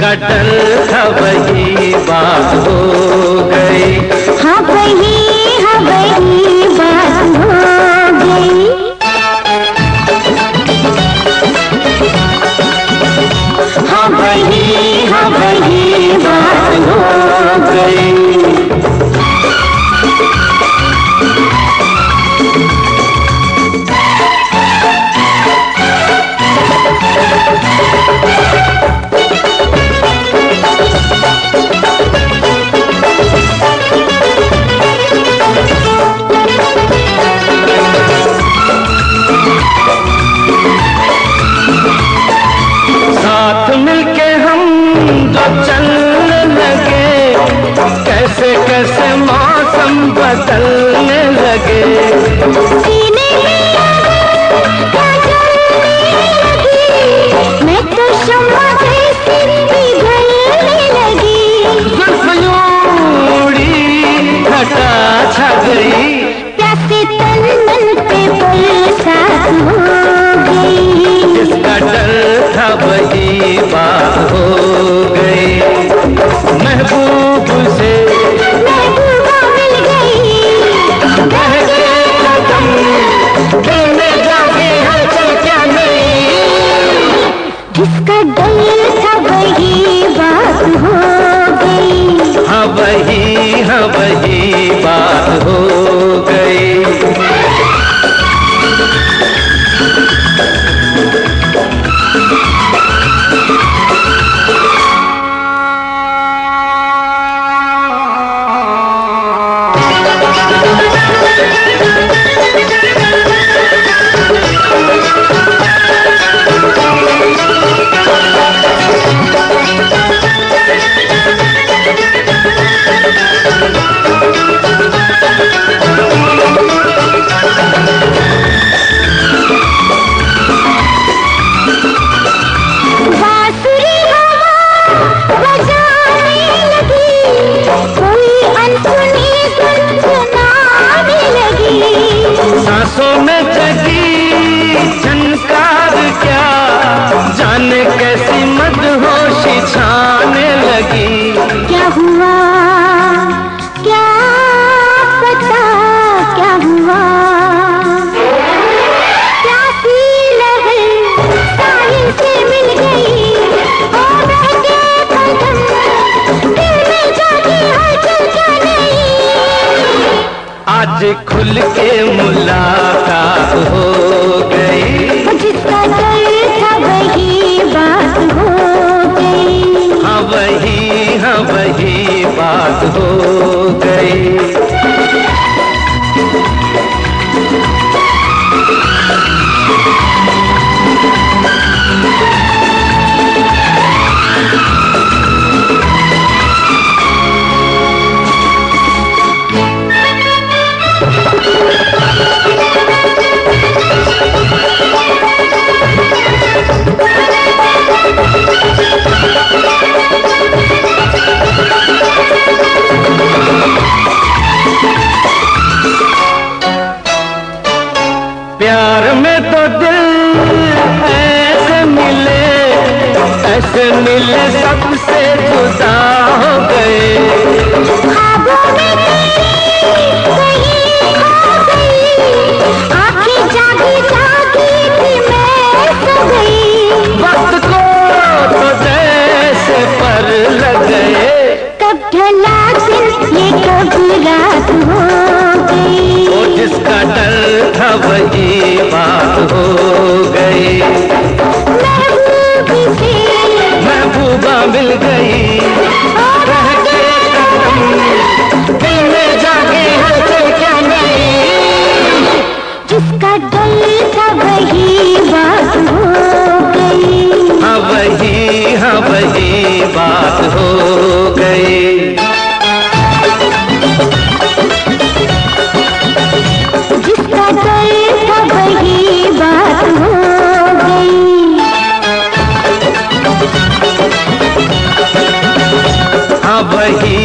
जिसका डर था वही बात हो गई। हाँ वही बात हो गई। हाँ वही बात हो गई। साथ मिलके हम जो चलने लगे, कैसे कैसे मौसम बदलने लगे। सीने में मैं तो शम्मा जैसी पिघलने लगी। जुल्फ यूं उड़ी घटा छा गई, प्यासे तन मन पे बरसात हो गई। जिसका डर था वही बात हो गई। महबूब से महबूबा मिल गई। बहके कदम दिल में जागे हलचल क्या नहीं। जिसका डर था वही बात हो गई। हाँ वही बात हो गई। बांसुरी हवा बजाने लगी, कोई अनसुनी गुनगुनाने लगी। सांसों में जगी झनकार क्या, जाने कैसी मदहोशी छाने लगी। क्या हुआ क्या पता क्या हुआ। प्यासी लहर साहिल से मिल गई और बहके कदम दिल में जागी हलचल क्या नहीं। आज खुल के मुलाकात हो गई। जिसका डर था वही बात हो गई। हाँ वही बात हो गई। प्यार में तो दिल ऐसे मिले सबसे जुदा हो गए। ख्वाबों में तेरी कहीं खो गई, आंखें जागी जागी थी मैं सो गई। वक्त को तो जैसे पर लग गए, कब ढला दिन ये कब रात हो गई। वो जिसका डर था वही बात हो गई। महबूबी से महबूबा मिल गई, रह के कदम दिल में जागे हलचल क्या नहीं। जिसका डर था वही बात हो गई। हाँ वही बात हो गई। जिसका डर था वही बात हो गई। हाँ वही